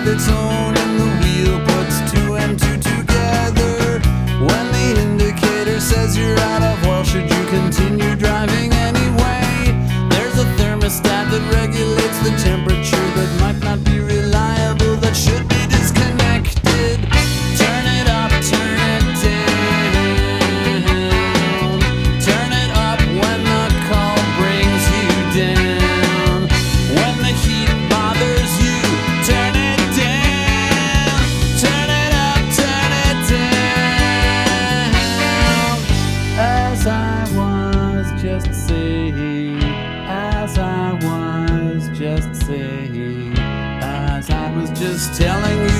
its own, and the wheel puts two and two together. When the indicator says you're out of oil, should you continue driving anyway? There's a thermostat that regulates the temperature that might not be reliable, that should be disconnected. Turn it up, turn it down. Turn it up when the call brings you down. When the heat bothers you, turn it down. Turn it up, turn it down. As I was just saying, as I was just saying, as I was just telling you